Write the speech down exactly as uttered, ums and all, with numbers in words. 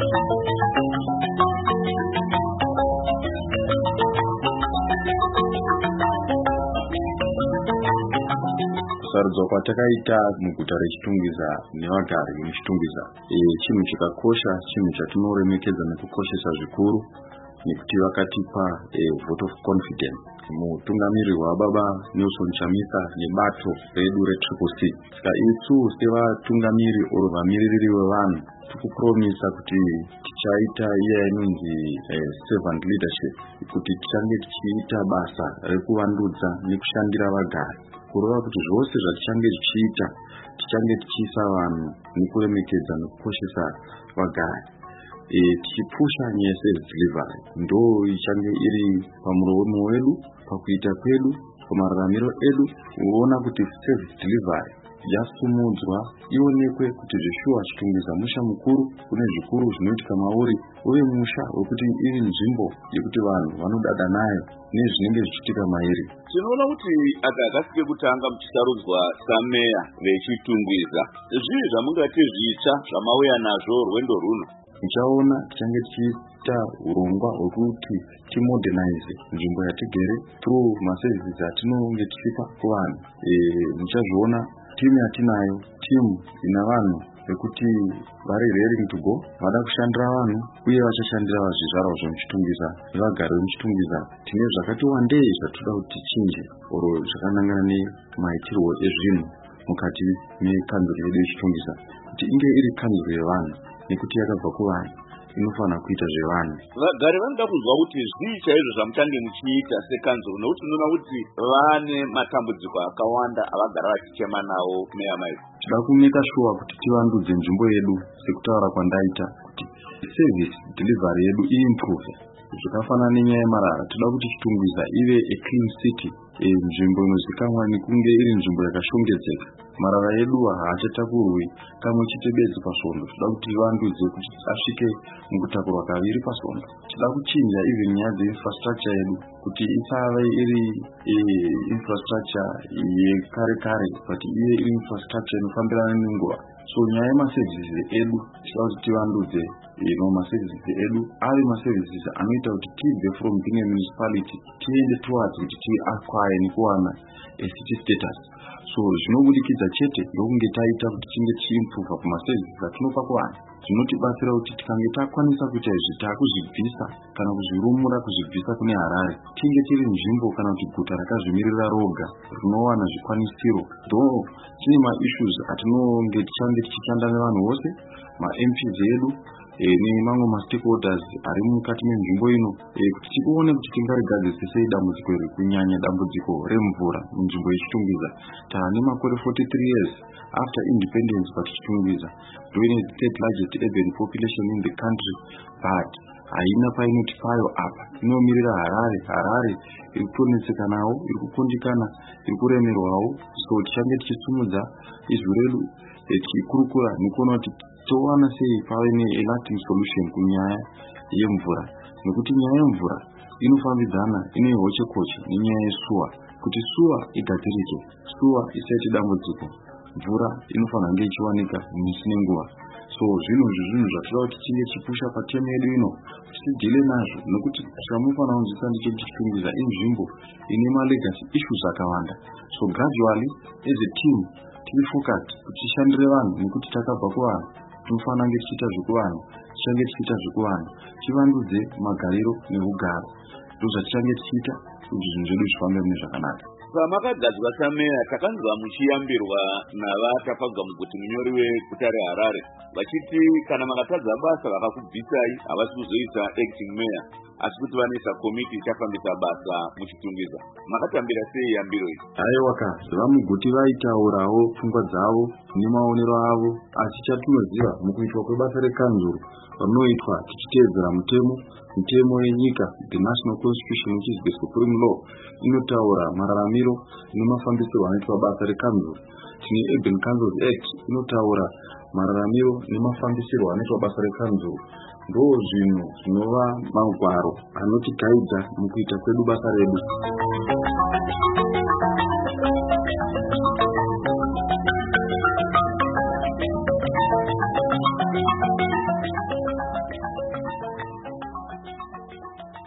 Kusarudzwa kwatakaita muguta reChitungwiza nevagari veChitungwiza chinhu chakakosha, chinhu chatinoremekedza nekukoshesa zvikuru, nekuti vakatipa vote of confidence mutungamiriri wababa Nelson Chamisa nebato redu reTriple C. Saka isu sevatungamiriri oro vamiririri vevanhu tikupromisa kuti tichaita iya inonzi servant leadership, kuti tichange tichiita basa rekuvandudza nekushandira vagari, kureva kuti zvose zvatichange tichiita tichange tichiisa vanhu nekuremekedza nekukoshesa vagari. E, tichipusha nyaya yeservice delivery ndo ichange iri pamuromo wedu, pakuita kwedu, pamararamiro edu, kuona kuti service delivery yasumudzwa, ionekwe kuti zveshuwa Chitungwiza musha mukuru, kune zvikuru zvinoitika mauri, uye musha wekuti iri nzvimbo yekuti vanhu vanodada nayo nezvinenge zvichiitika mairi. Tinoona kuti aka akasike kutanga muchisarudzwa sameya veChitungwiza, zvii zvamungati zvitsva zvamauya nazvo rwendo runo? Tichaona tichange tichiita urongwa hwekuti timodernize nzvimbo yatigere through maservices atinonge tichipa kuvanhu. E, muchazviona timu yatinayo, timu ina vanhu vekuti vari raring to go, vada kushandira vanhu uye vachashandira zvizvarwa zvemuChitungwiza nevagari vemuChitungwiza. Tine zvakati wandei zvatoda kuti tichinje oro zvakanangana nemaitirwo ezvinhu mukati mekanzuro yedu yeChitungwiza, kuti inge iri kanzuro yevanhu, nekuti yakabva kuvanhu inofana kuita zvevanhu. Vagari vanoda kunzwa kuti zvii chaizvo zvamuchange muchiita sekanzuro, nokuti unoona kuti vane matambudziko akawanda avagara vachichema nawo meya maizvo. Tida kumeka shuwa kuti tivandudze nzvimbo yedu sekutaura kwandaita, kuti service delivery yedu iimprove. Zvakafanana nenyaya yemarara, tida kuti Chitungwiza ive a clean city, nzvimbo inozikanwa nekunge iri nzvimbo yakashongedzeka. Marara edu haachatakurwi kamwe chete bedzi pasvondo, tida kuti ivandudze kuti asvike mukutakurwa kaviri pasvondo. Tida kuchinja even nyaya dzeinfrastructure yedu kuti isave iri infrastructure yekare kare, but ive iri infrastructure inofambirana nenguva. So nyaya yemaservices edu tida kuti tivandudze ino maservices edu ave maservices anoita kuti tibve from being a municipality tiende towards kuti tiacquire nekuwana a city status. So zvinobudikidza chete ndokunge taita kuti tinge tichiimprove kumaservices atinopa kuvanhu. Zvinotibatsira kuti tikange takwanisa kuita izvi takuzvibvisa kana kuzvirumura kuzvibvisa kune Harare, tinge tiri nzvimbo kana kuti guta rakazvimirira roga rinowana zvikwanisiro. Though tine ma-issues atinonge tichange tichishanda nevanhu vose, ma-M Ps edu nemamwe ma-stakeholders ari mukati menzvimbo ino, kuti tione kuti tingarigadzise sei dambudziko iri, kunyanya dambudziko remvura munzvimbo yeChitungwiza. Taane makore forty-three years after independence, but Chitungwiza doing the third largest urban population in the country, but haina painoti payo apa, inomirira Harare. Harare iri kutonetseka nawo, iri kukundikana, iri kuremerwawo. So tichange tichisumudza izwi redu tichikurukura nekuona kuti towana sei pave ne-lasting solution kunyaya yemvura, nekuti nyaya yemvura inofambidzana, ine hochekoche nenyaya yesuwa. Kuti suwa igadzirike, suwa isaite dambudziko, mvura inofanira kunge ichiwanika misi nenguva. So zvinhu zvinhu zvatoda kuti tinge tichipusha patemu yedu ino kuti tidhile nazvo, nekuti zvamufanira kunzwisisa ndechekuti Chitungwiza inzvimbo ine ma-legacy issues akawanda. So gradually as a team tiri focused kuti tishandire vanhu, nekuti takabva kuvanhu, tinofanira kunge tichiita zvekuvanhu, tichange tichiita zvekuvanhu, tivandudze magariro neugaro. Ndozvatichange tichiita kuti zvinhu zvedu zvifambe mune zvakanaka. Pamakagadzwa sameya, takanzwa muchiyambirwa navatapagwa muguti munyori weguta reHarare vachiti kana makatadza basa vakakubvisai havasi kuzoita acting mayor, asi kuti vanoisa komiti ichafambisa basa muChitungwiza. Makatambira sei yambiro iyi? Aiwa ka, vamuguti vaitaurawo pfungwa dzavo nemaonero avo, asi chatinoziva mukuitwa kwebasa rekanzuro vanoitwa tichiteedzera mutemo mutemo yenyika, the national constitution which is the supreme law, inotaura mararamiro nemafambisiro anoitwa basa rekanzuro. Tine Urban Councils Act inotaura mararamiro nemafambisiro anoitwa basa rekanzuro. Ndo zvinhu zvinova magwaro anotigaidza mukuita kwedu basa redu.